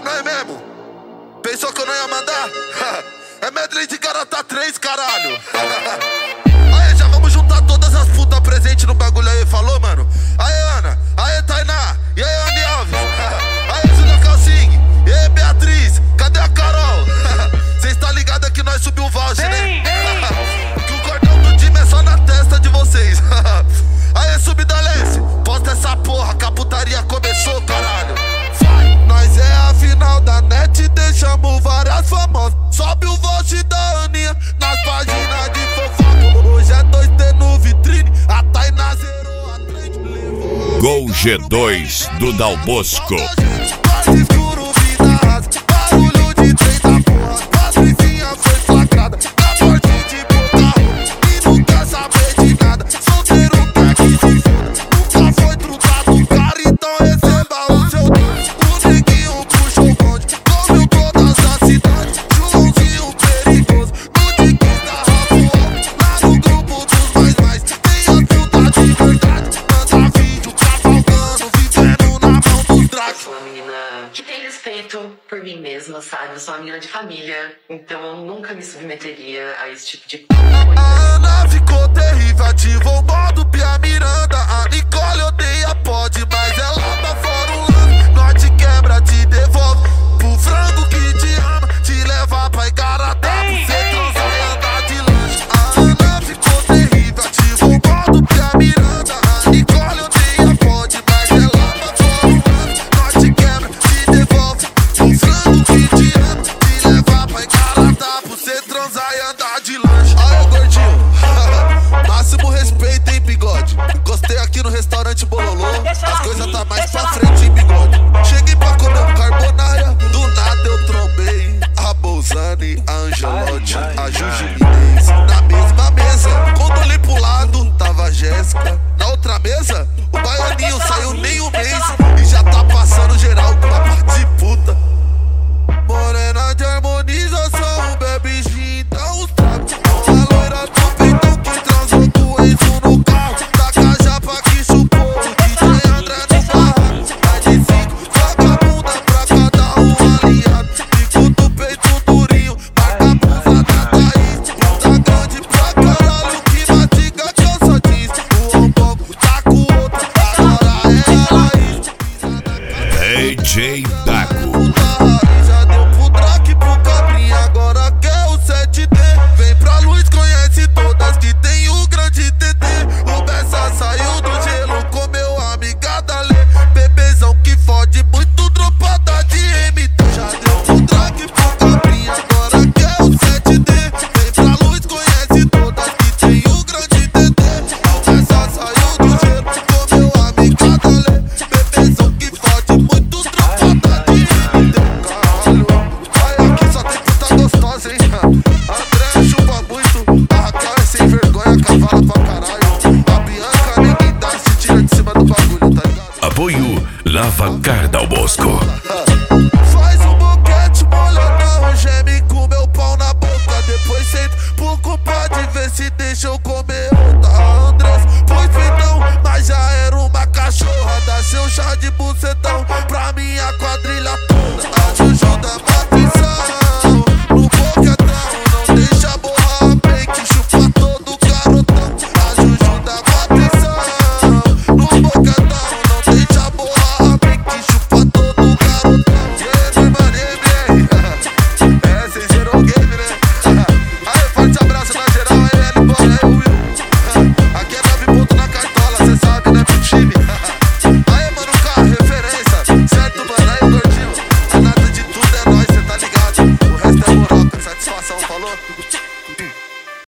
nóis mesmo. Pensou que eu não ia mandar? É medley de garota 3, caralho. Aí, já vamos juntar todas as putas presentes no bagulho aí, falou, mano? Aí, Ana, aí, Tainá, e aí, Andy Alves. Aí, Júlia Calcing, e aí, Beatriz, cadê a Carol? Cês tá ligado que nós subiu o voucher, né? Que o cordão do time é só na testa de vocês. Aí, Subdalense, posta essa porra que a putaria começou, caralho. Nós é a final da net, deixamos várias famosas. Sobe o voucher da Aninha nas páginas de fofoca. Hoje é 2T no vitrine, a Tainá zerou a trade, levou a Gol G2 do Dal Bosco. quase escuro, vida rasa, barulho de trem da porra. Patricinha foi flagrada na porta de Bocarro e não quer saber de nada. Solteiro quer que se foda, nunca foi trutado, cara, então receba o seu doce. O neguinho puxou o bonde, comeu todas as cidades. Joãozinho perigoso, no diquinho da Rafael, lá no grupo dos mais. Tem as putas de verdade, manda vídeo cavalgando, vivendo na mão dos dragos. Sou uma menina que tem respeito por mim mesma, sabe? Eu sou uma menina de família, então eu nunca me submeteria a esse tipo de coisa. A Ana ficou terrível, ativou o modo Pia Miranda. A Nicole odeia, pode, mas ela tá fora o lance. Nós te quebra, te devolve pro frango que te ama, te leva pra Igaratá, pra cê transar e andar de lanche. A Ana ficou terrível, ativou o modo Pia Miranda. A Nicole odeia, pode, mas ela tá fora o lance. Nós te quebra, te devolve pro frango que te ama, te leva pra Igaratá, pra cê transar e andar de lanche. Aí, gordinho, máximo respeito, hein, bigode. Encostei aqui no restaurante Bololô, as coisas tá mais pra frente, hein, bigode. Cheguei pra comer um carbonara, do nada eu trombei a Bolzani, a Angelotti, a Juju Inês. Na mesma mesa, quando olhei pro lado, tava a Jéssica. Na outra mesa, o baianinho saiu nem um mês e já tá passando geral com uma parte de puta. Morena de harmonização, bebe gin, dá uns trapos. A loira do peitão que transou com o Enzo no carro. Da cajapa que chupou, o DJ André no barraco. Vai de 5, vagabunda pra cada um aliado. Fico do peito durinho, marca a blusa da Thaís. Bunda grande pra caralho, que mastiga que eu só diz. O Ombongo tá com outro, agora é a Laís. DJ Daco. Já deu pro Drake, pro Cabrinha, agora quer o 7D. Vem pra luz, conhece todas que tem o grande TT. O Bessa saiu do gelo, comeu a amiga da Lê. Bebezão que fode muito, dropada de MT. Já deu pro Drake, pro Cabrinha, agora quer o 7D. Vem pra luz, conhece todas que tem o grande TT. O Bessa saiu do gelo, comeu a amiga da Lê. Bebezão que fode muito, dropada de MT. Caralho, vai aqui só tem puta gostosa, hein? André chupa muito, a Raquel é sem vergonha, cavala pra caralho. A Bianca ninguém dá, se tira de cima do bagulho, tá ligado? Apoio Lava Car Dal Bosco.